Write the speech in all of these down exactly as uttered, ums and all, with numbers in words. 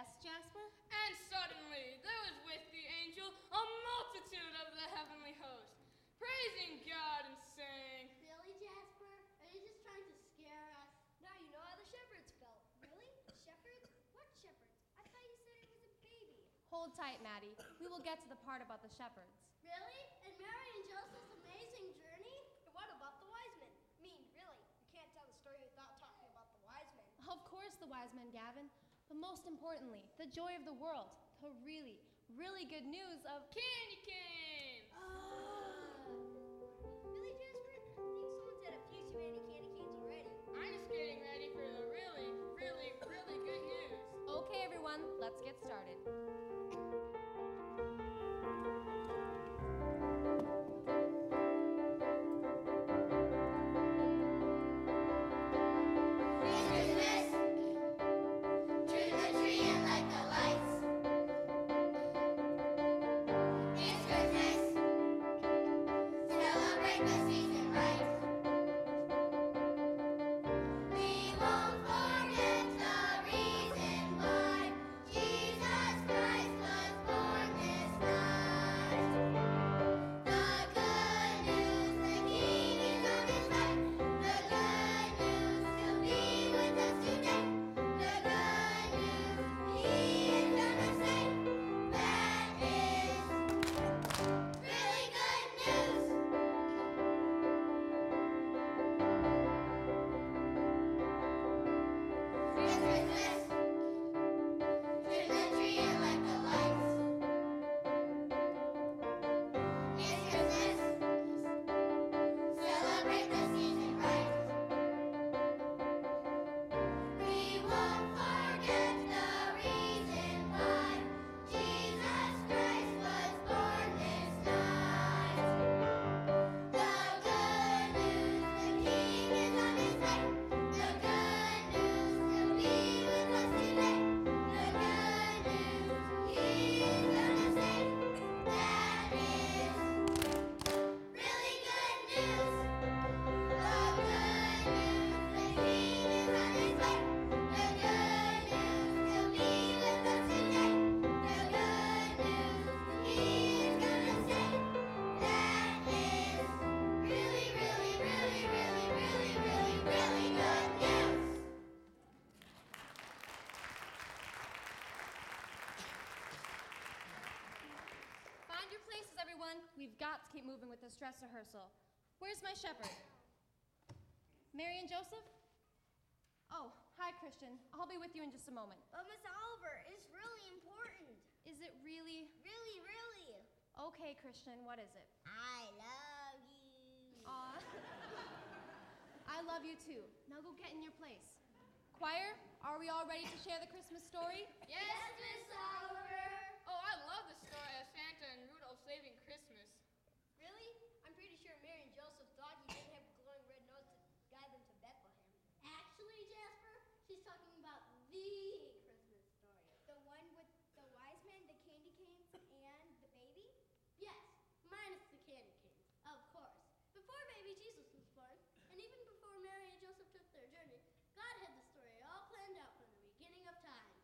Yes, Jasper? And suddenly there was with the angel a multitude of the heavenly host, praising God and saying, Really, Jasper? Are you just trying to scare us? Now you know how the shepherds felt. Really? Shepherds? What shepherds? I thought you said it was a baby. Hold tight, Maddie. We will get to the part about the shepherds. Really? And Mary and Joseph's amazing journey? And what about the wise men? I mean, really, you can't tell the story without talking about the wise men. Of course the wise men, Gavin. But most importantly, the joy of the world. The really, really good news of candy canes! Really, Jasper? I think someone's had a few too many candy canes already. I'm just getting ready for the really, really, really good news. Okay, everyone, let's get started. We've got to keep moving with this dress rehearsal. Where's my shepherd? Mary and Joseph? Oh, hi, Christian. I'll be with you in just a moment. But Miss Oliver, it's really important. Is it really? Really, really. Okay, Christian, what is it? I love you. Aw. I love you too. Now go get in your place. Choir, are we all ready to share the Christmas story? Yes, Miss Oliver. Oh, I love the story of Santa and Rudolph saving Christmas. Really? I'm pretty sure Mary and Joseph thought he didn't have glowing red nose to guide them to Bethlehem. Actually, Jasper, she's talking about the Christmas story. The one with the wise men, the candy canes, and the baby? Yes, minus the candy canes, of course. Before baby Jesus was born, and even before Mary and Joseph took their journey, God had the story all planned out from the beginning of time.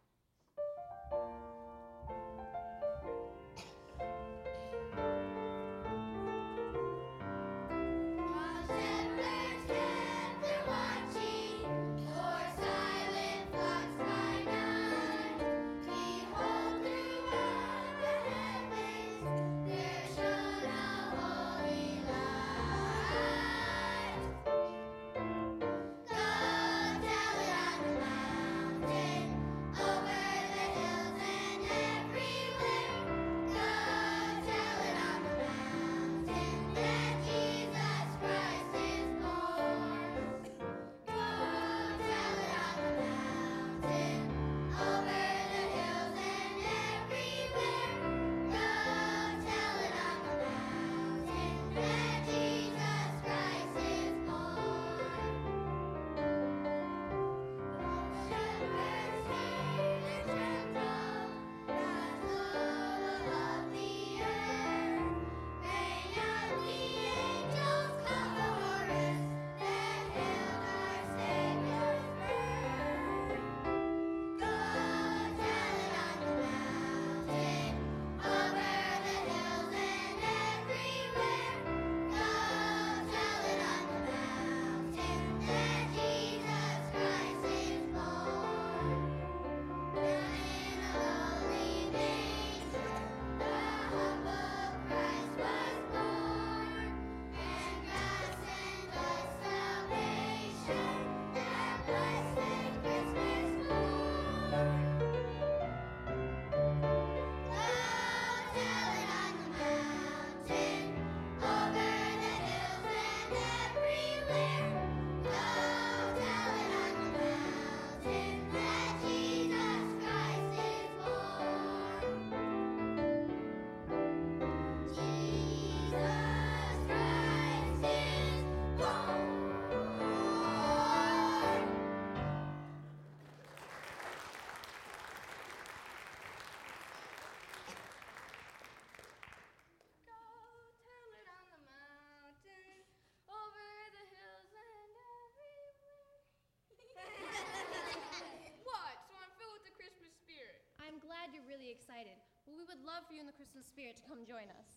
really excited. Well, we would love for you in the Christmas spirit to come join us.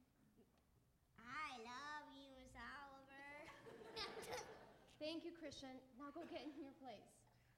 I love you, Miss Oliver. Thank you, Christian. Now go get in your place.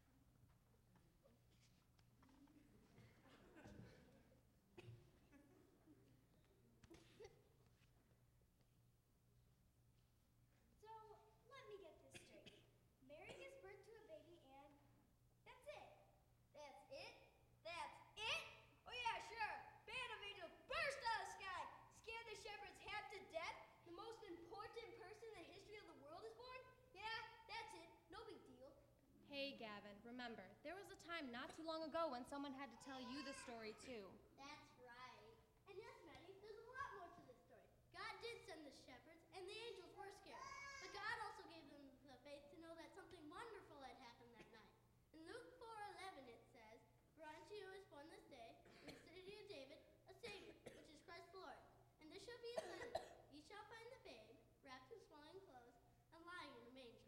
So, let me get this straight. Mary gives birth to a baby and that's it. That's it? That's it? Oh yeah, sure. Band of angels burst out of the sky, scared the shepherds half to death. The most important person in the history of the world is born? Yeah, that's it. No big deal. Hey, Gavin, remember, there was a time not too long ago when someone had to tell you the story, too. That's right. And yes, Maddie, there's a lot more to this story. God did send the shepherds, and the angels were scared. But God also gave them the faith to know that something wonderful had happened that night. In Luke four eleven it says, "For unto you is born this day, in the city of David, a Savior, which is Christ the Lord. And this shall be a sign. Ye shall find the babe, wrapped in swaddling clothes, and lying in a manger."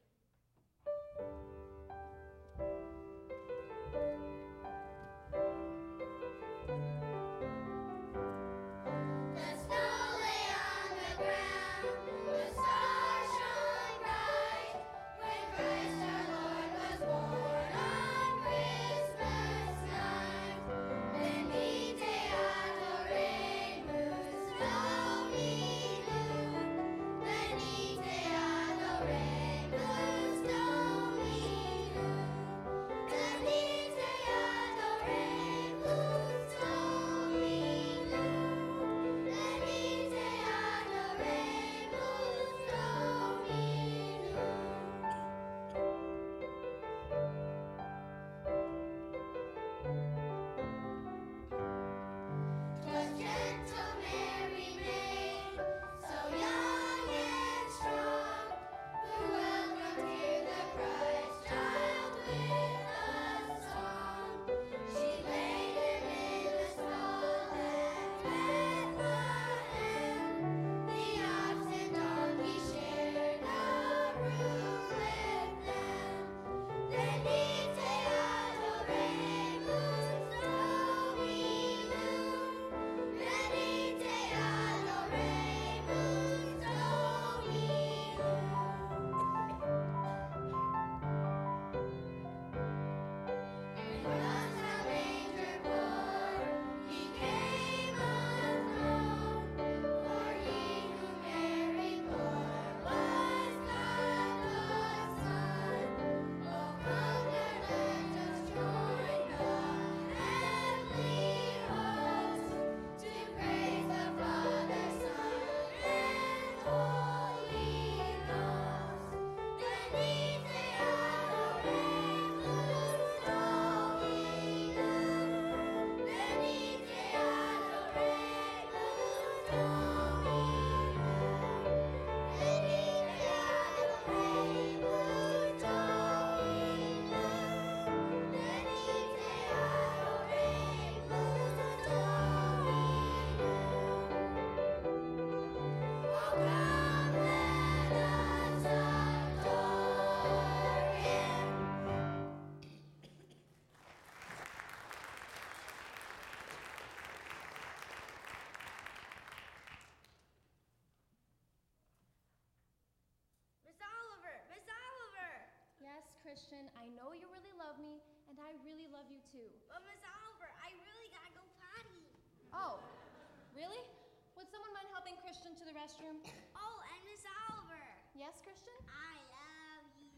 The snow lay on the ground, the stars shone bright, when Christ our Lord was born on Christmas night. Venite adoremus Domini, venite adoremus Domini, venite adoremus Domini. Venite adoremus Domini. 'Twas gentle Mary Maid, so young and strong, who welcomed here the Christ child with a song. She laid him in the stall at Bethlehem. The ox and donkey shared the roof with them. Venite adoremus Domini. Venite adoremus Domini. When God's a manger born, He came unknown. For He whom Mary bore was God the Son. Oh, come and let us join the heavenly host to praise the Father, Son, and Holy Ghost. Venite adoremus Domini. Venite adoremus Domini. Venite adoremus Domini. Miss Oliver, Miss Oliver. Yes, Christian, I know you really love me, and I really love you, too. But Miss Oliver, I really gotta go potty. Oh, really? Would someone mind helping Christian to the restroom? Oh, and Miss Oliver, Yes, Christian? I love you.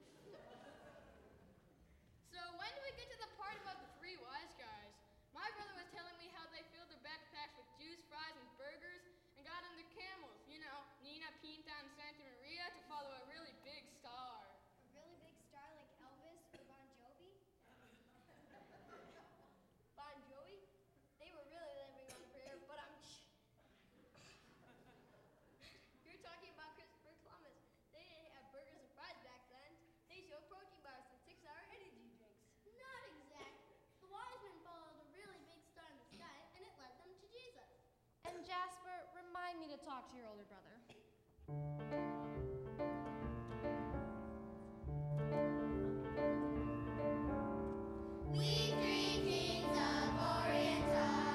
So when do we get to the part about the three wise guys? My brother was telling me how they filled their backpacks with juice, fries, and burgers and got on their camels, you know, Nina, Pinta, and Santa Maria, to follow a really big star. A really big star like Elvis or Bon Jovi? Bon Jovi, they were really living on a prayer, but I'm. You're talking about Christopher Columbus. They didn't have burgers and fries back then. They showed protein bars and six-hour energy drinks. Not exactly. The wise men followed a really big star in the sky, and it led them to Jesus. And Jasper, remind me to talk to your older brother. We three kings of Orient are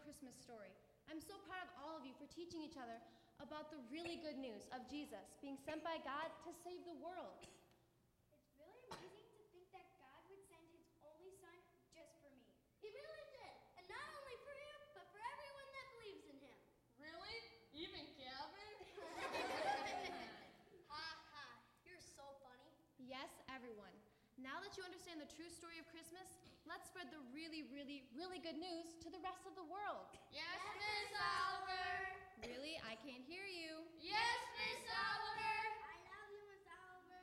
Christmas story. I'm so proud of all of you for teaching each other about the really good news of Jesus being sent by God to save the world. It's really amazing to think that God would send his only son just for me. He really did. And not only for you, but for everyone that believes in him. Really? Even Calvin? Ha ha. You're so funny. Yes, everyone. Now that you understand the true story of Christmas, let's spread the really, really, really good news to the rest of the world. Yes, Miss Oliver. Really? I can't hear you. Yes, Miss Oliver. I love you, Miss Oliver.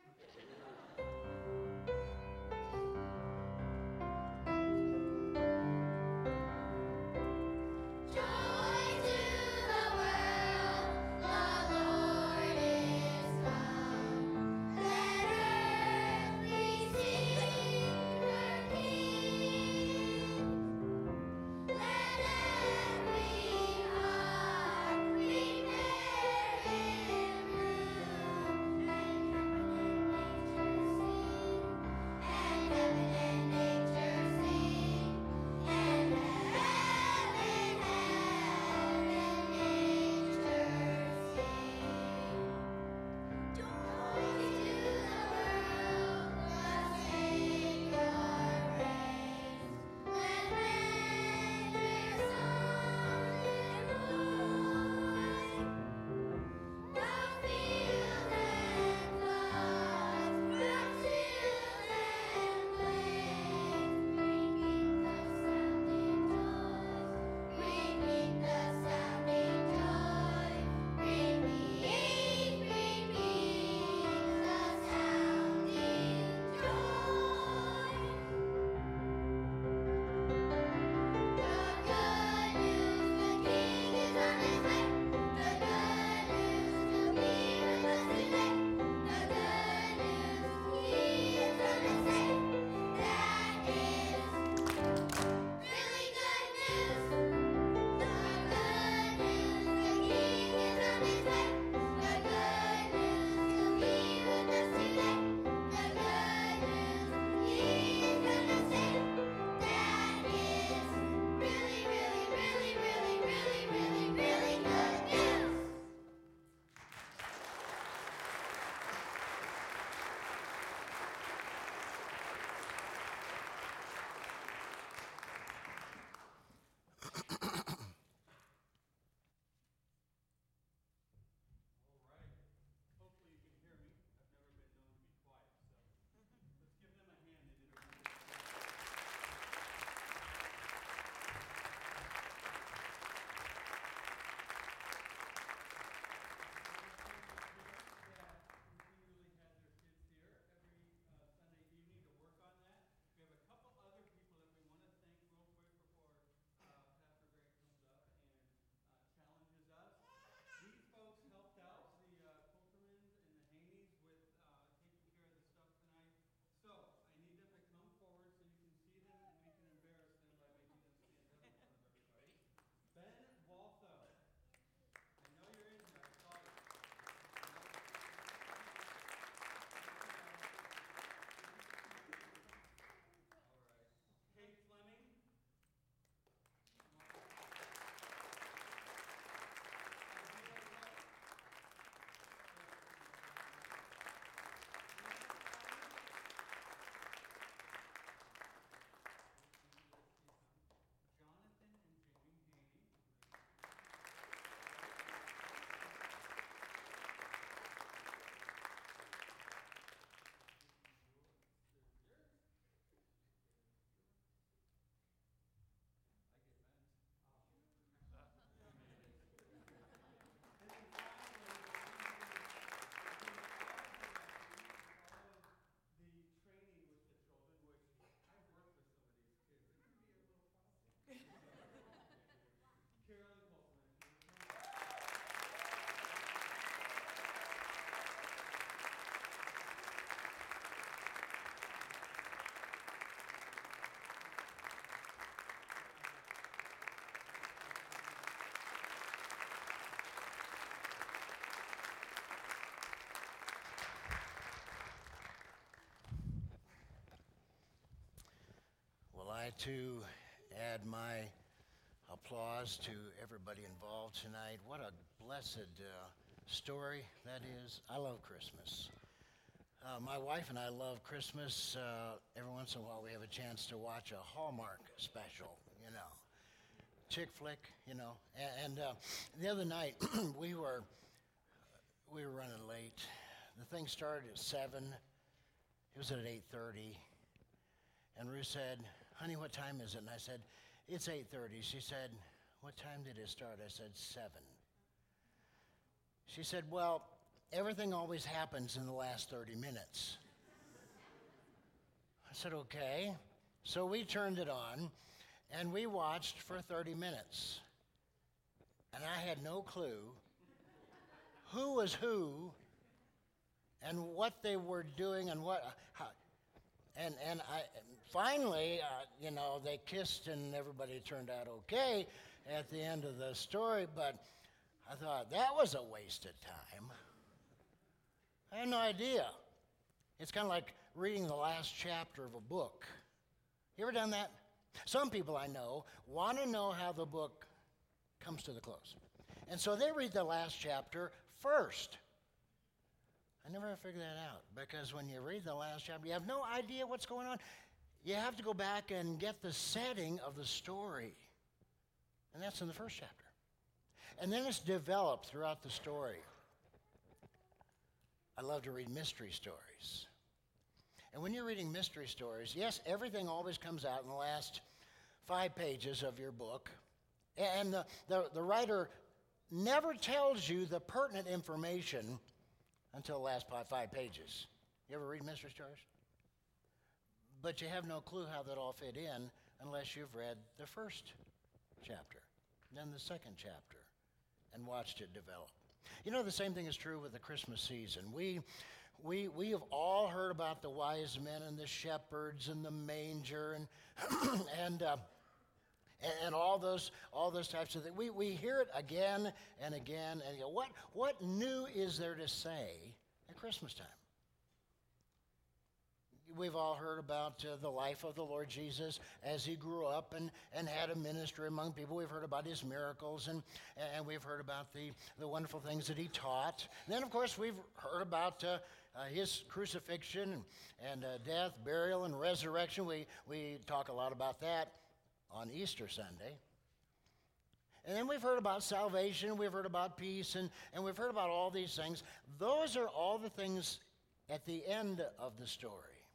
Joy to the world, the Lord is come. Let earth receive her King. Let every heart prepare Him room, and heaven and nature sing, and heaven and nature sing, and heaven, heaven, nature sing. Joy to the world, the Savior reigns. Let men their song employ. The field and floods, from hills and plains, ringing the sounding joy, ringing the sounding joy, ringing, ringing the sounding joy. The good news, the King is on his way. The good news to be with us today. The good news, he is gonna say. That is really good news. The good news, the King is on his way. The good news to be with us today. The good news, he is gonna say. That is really, really, really, really, really, really, really good news. All right. Hopefully you can hear me. I've never been known to be quiet, so let's give them a hand. They did a really good job. That continually had their kids here every uh, Sunday evening to work on that. We have a couple other people that we want to thank real quick before uh, Pastor Greg comes up and uh, challenges us. These folks helped out, the uh, Coultermans and the Haneys, with uh, taking care of the stuff tonight. So I need them to come forward so you can see them and we can embarrass them by making them stand up in front of everybody. Ben Waltho. I know you're in here. I saw you. All right. Kate Fleming. Come on. Alvila Cook. Jonathan and Jamie Haney. I get Ben's. And then finally, the training with the children, which I've worked with some of these kids. It can be a little problem. Carolyn Coulterman. if you would come. Well, I too add my applause to everybody involved tonight. What a blessed uh, story that is. I love Christmas. Uh, my wife and I love Christmas. Uh, every once in a while we have a chance to watch a Hallmark special, you know. Chick flick, you know. And, and uh, the other night we were we were running late. The thing started at seven. It was at eight thirty. And Ruth said, "Honey, what time is it?" And I said, "It's eight thirty. She said, "What time did it start?" I said, seven. She said, "Well, everything always happens in the last thirty minutes. I said, "Okay." So we turned it on, and we watched for thirty minutes. And I had no clue who was who and what they were doing and what, how, and and I finally, uh, you know, they kissed and everybody turned out okay at the end of the story, but I thought, that was a waste of time. I had no idea. It's kind of like reading the last chapter of a book. You ever done that? Some people I know want to know how the book comes to the close. And so they read the last chapter first. I never figured that out, because when you read the last chapter, you have no idea what's going on. You have to go back and get the setting of the story. And that's in the first chapter. And then it's developed throughout the story. I love to read mystery stories. And when you're reading mystery stories, yes, everything always comes out in the last five pages of your book. And the, the, the writer never tells you the pertinent information until the last five, five pages. You ever read mystery stories? But you have no clue how that all fit in unless you've read the first chapter, then the second chapter, and watched it develop. You know, the same thing is true with the Christmas season. We, we, we have all heard about the wise men and the shepherds and the manger and and uh, and, and all those all those types of things. We we hear it again and again and you go, what what new is there to say at Christmas time? We've all heard about uh, the life of the Lord Jesus as he grew up and, and had a ministry among people. We've heard about his miracles, and, and we've heard about the, the wonderful things that he taught. And then, of course, we've heard about uh, uh, his crucifixion and, and uh, death, burial, and resurrection. We, we talk a lot about that on Easter Sunday. And then we've heard about salvation, we've heard about peace, and, and we've heard about all these things. Those are all the things at the end of the story.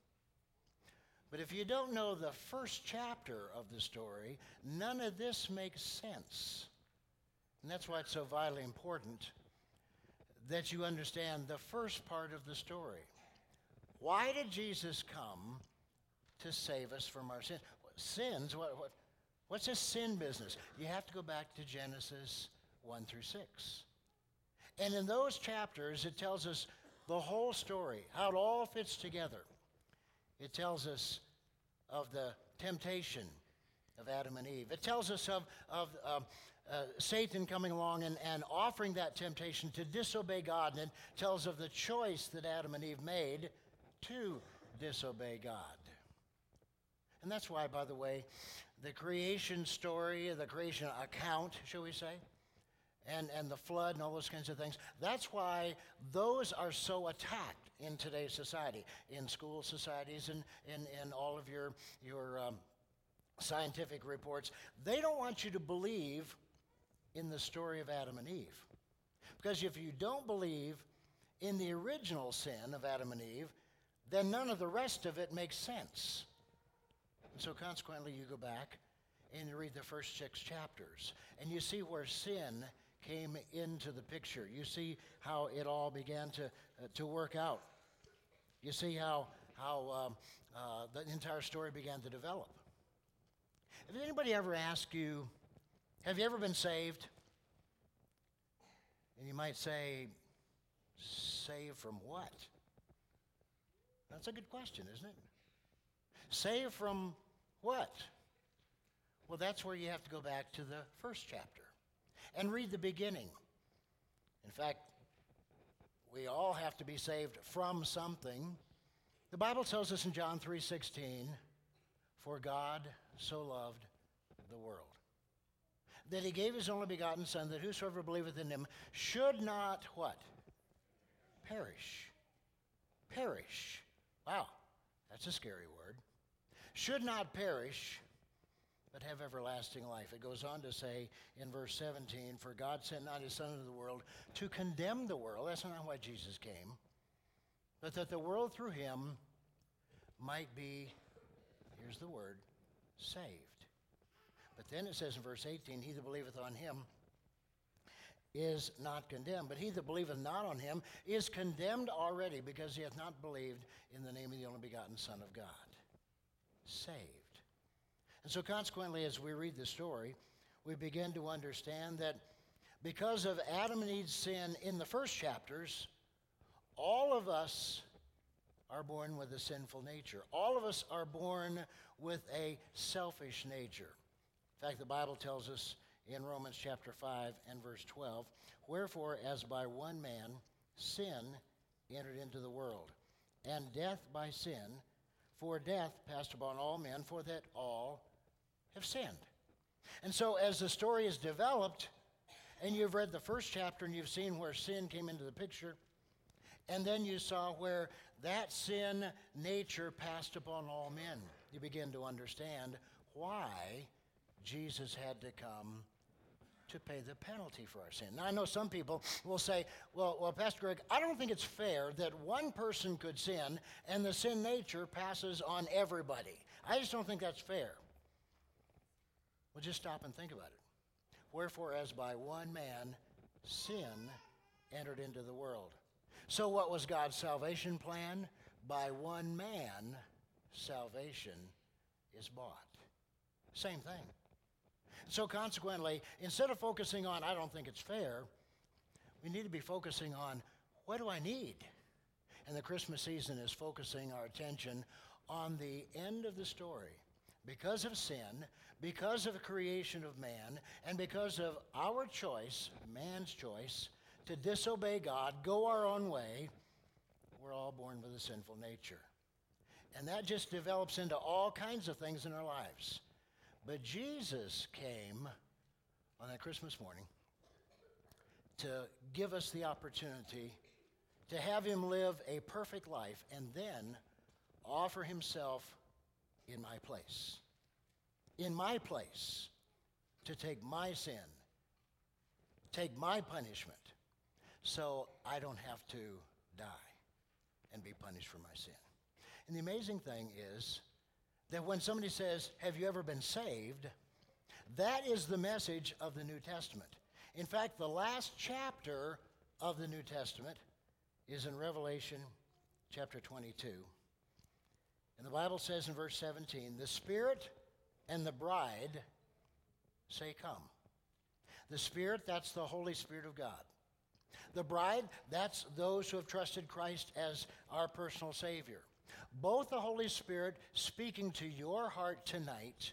But if you don't know the first chapter of the story, none of this makes sense. And that's why it's so vitally important that you understand the first part of the story. Why did Jesus come to save us from our sins? Sins? What, what, what's this sin business? You have to go back to Genesis one through six. And in those chapters, it tells us the whole story, how it all fits together. It tells us of the temptation of Adam and Eve. It tells us of, of uh, uh, Satan coming along and, and offering that temptation to disobey God. And it tells of the choice that Adam and Eve made to disobey God. And that's why, by the way, the creation story, the creation account, shall we say, and, and the flood and all those kinds of things, that's why those are so attacked in today's society, in school societies and in, in all of your, your um, scientific reports. They don't want you to believe in the story of Adam and Eve. Because if you don't believe in the original sin of Adam and Eve, then none of the rest of it makes sense. And so consequently, you go back and you read the first six chapters, and you see where sin came into the picture. You see how it all began to uh, to work out. You see how how um, uh, the entire story began to develop. If anybody ever asked you, have you ever been saved? And you might say, saved from what? That's a good question, isn't it? Saved from what? Well, that's where you have to go back to the first chapter and read the beginning. In fact, we all have to be saved from something. The Bible tells us in John three sixteen, for God so loved the world. that he gave his only begotten Son, that whosoever believeth in him should not what? Perish. Perish. Wow, that's a scary word. Should not perish, but have everlasting life. It goes on to say in verse seventeen, for God sent not his Son into the world to condemn the world. That's not why Jesus came. But that the world through him might be, here's the word, saved. But then it says in verse eighteen, he that believeth on him is not condemned. But he that believeth not on him is condemned already, because he hath not believed in the name of the only begotten Son of God. Saved. And so consequently, as we read the story, we begin to understand that because of Adam and Eve's sin in the first chapters, all of us are born with a sinful nature. All of us are born with a selfish nature. In fact, the Bible tells us in Romans chapter five and verse twelve, wherefore, as by one man sin entered into the world, and death by sin, for death passed upon all men, for that all have sinned. And so as the story is developed, and you've read the first chapter and you've seen where sin came into the picture, and then you saw where that sin nature passed upon all men, you begin to understand why Jesus had to come to pay the penalty for our sin. Now, I know some people will say, well, well, Pastor Greg, I don't think it's fair that one person could sin and the sin nature passes on everybody. I just don't think that's fair. Well, just stop and think about it. Wherefore, as by one man sin entered into the world. So what was God's salvation plan? By one man, salvation is bought. Same thing. So consequently, instead of focusing on, I don't think it's fair, we need to be focusing on, what do I need? And the Christmas season is focusing our attention on the end of the story. Because of sin, because of the creation of man, and because of our choice, man's choice, to disobey God, go our own way, we're all born with a sinful nature. And that just develops into all kinds of things in our lives. But Jesus came on that Christmas morning to give us the opportunity to have him live a perfect life and then offer himself in my place. In my place, to take my sin, take my punishment, so I don't have to die and be punished for my sin. And the amazing thing is that when somebody says, have you ever been saved? That is the message of the New Testament. In fact, the last chapter of the New Testament is in Revelation chapter twenty-two. And the Bible says in verse seventeen, the Spirit and the bride say, come. The Spirit, that's the Holy Spirit of God. The bride, that's those who have trusted Christ as our personal Savior. Both the Holy Spirit speaking to your heart tonight,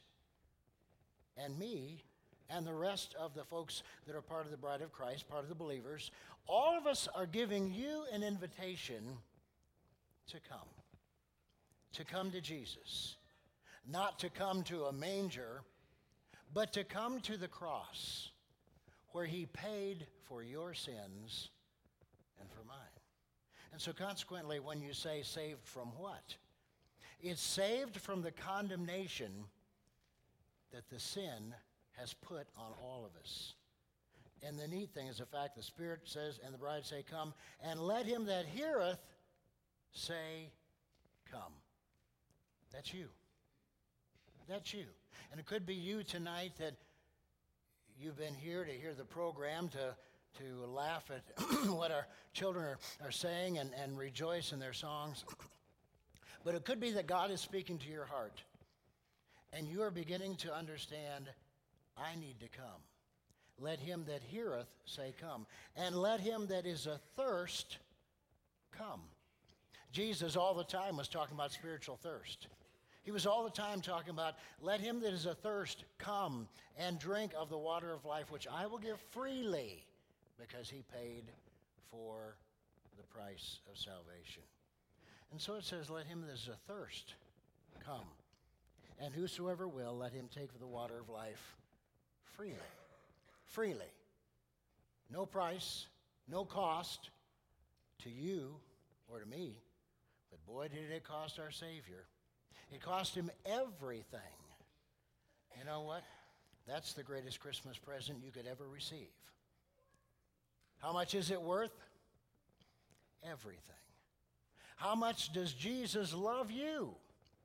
and me, and the rest of the folks that are part of the bride of Christ, part of the believers, all of us are giving you an invitation to come. To come to Jesus. Not to come to a manger, but to come to the cross, where he paid for your sins and for mine. And so consequently, when you say saved from what? It's saved from the condemnation that the sin has put on all of us. And the neat thing is the fact the Spirit says, and the bride say, come, and let him that heareth say, come. That's you. That's you. And it could be you tonight that you've been here to hear the program, to to laugh at what our children are, are saying and, and rejoice in their songs. But it could be that God is speaking to your heart, and you are beginning to understand, I need to come. Let him that heareth say, come. And let him that is athirst come. Jesus all the time was talking about spiritual thirst. He was all the time talking about, let him that is athirst come and drink of the water of life, which I will give freely, because he paid for the price of salvation. And so it says, let him that is athirst come. And whosoever will, let him take of the water of life freely. freely. No price, no cost to you or to me, but boy, did it cost our Savior. It cost him everything. You know what? That's the greatest Christmas present you could ever receive. How much is it worth? Everything. How much does Jesus love you?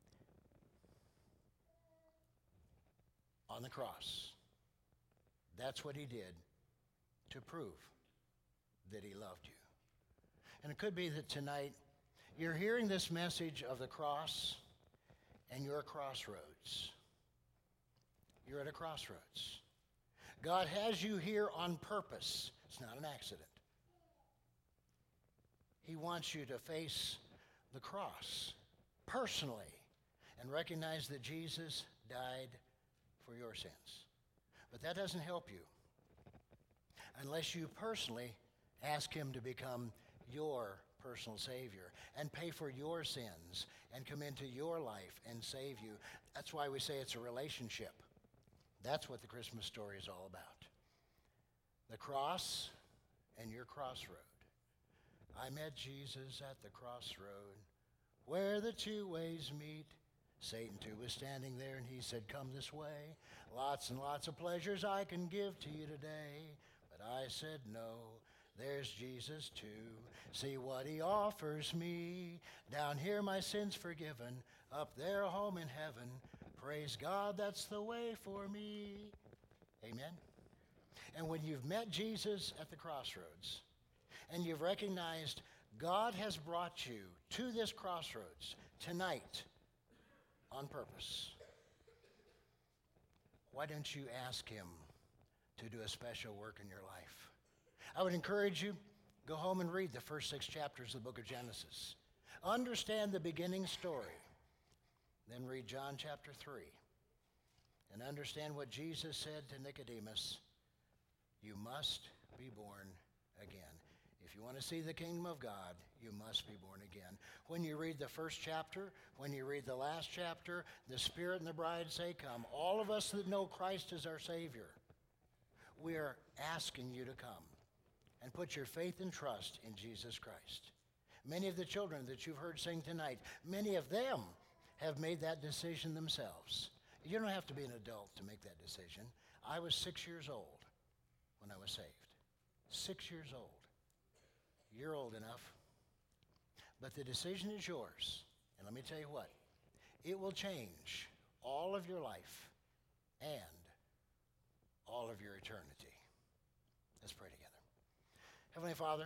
On the cross. That's what he did to prove that he loved you. And it could be that tonight you're hearing this message of the cross and you're at a crossroads. You're at a crossroads. God has you here on purpose. It's not an accident. He wants you to face the cross personally and recognize that Jesus died for your sins. But that doesn't help you unless you personally ask him to become your personal Savior and pay for your sins and come into your life and save you. That's why we say it's a relationship. That's what the Christmas story is all about. The cross and your crossroad. I met Jesus at the crossroad where the two ways meet. Satan too was standing there and he said, come this way. Lots and lots of pleasures I can give to you today. But I said no. There's Jesus too. See what he offers me. Down here my sins forgiven. Up there a home in heaven. Praise God, that's the way for me. Amen. And when you've met Jesus at the crossroads and you've recognized God has brought you to this crossroads tonight on purpose, why don't you ask him to do a special work in your life? I would encourage you, go home and read the first six chapters of the book of Genesis. Understand the beginning story. Then read John chapter three and understand what Jesus said to Nicodemus. You must be born again. If you want to see the kingdom of God, you must be born again. When you read the first chapter, when you read the last chapter, the Spirit and the bride say, come. All of us that know Christ as our Savior, we are asking you to come and put your faith and trust in Jesus Christ. Many of the children that you've heard sing tonight, many of them have made that decision themselves. You don't have to be an adult to make that decision. I was six years old when I was saved. Six years old. You're old enough. But the decision is yours. And let me tell you what, it will change all of your life and all of your eternity. Let's pray together. Heavenly Father,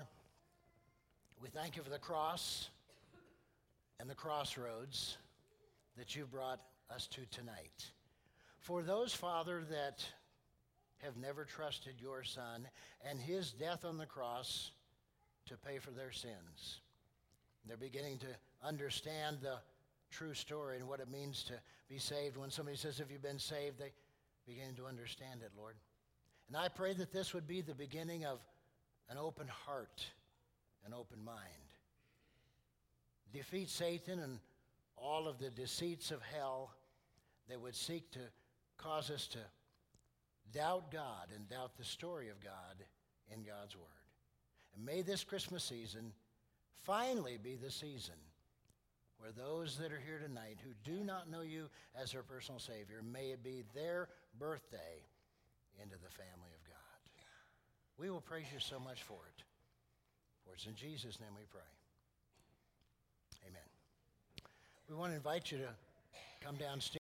we thank you for the cross and the crossroads that you brought us to tonight. For those, Father, that have never trusted your Son and his death on the cross to pay for their sins, they're beginning to understand the true story and what it means to be saved. When somebody says, have you been saved, they begin to understand it, Lord. And I pray that this would be the beginning of an open heart, an open mind. Defeat Satan and all of the deceits of hell that would seek to cause us to doubt God and doubt the story of God in God's Word. And may this Christmas season finally be the season where those that are here tonight who do not know you as their personal Savior, may it be their birthday into the family of God. We will praise you so much for it. For it's in Jesus' name we pray. Amen. We want to invite you to come downstairs.